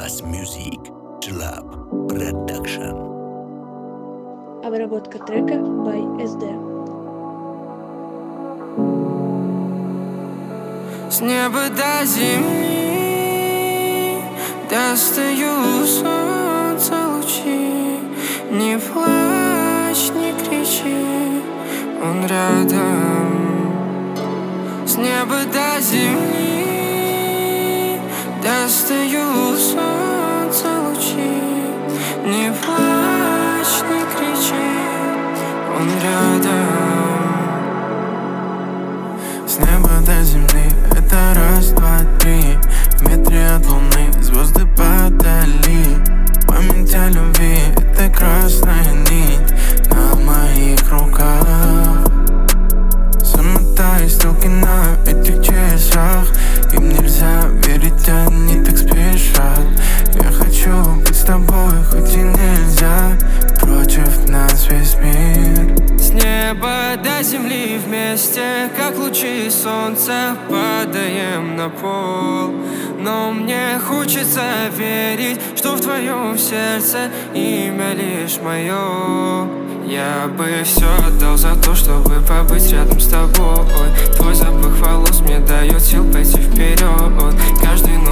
Plus Music Club Production. Обработка трека by SD. С неба до земли достаю солнца лучи. Не плачь, не кричи, он рядом. С неба до земли достаю солнца лучи. Не плачь, не кричи, он рядом. С неба до земли это раз, два, три. В метре от луны звезды подали. Память о любви — это красная нить на моих руках. Замотай стрелки на этих часах. Им нельзя верить, они так спешат. Я хочу быть с тобой, хоть и нельзя. Против нас весь мир. С неба до земли вместе, как лучи солнца, падаем на пол. Но мне хочется верить, что в твоем сердце имя лишь мое. Я бы все отдал за то, чтобы побыть рядом с тобой. Твой запах волос мне дает сил пойти вперед. Каждый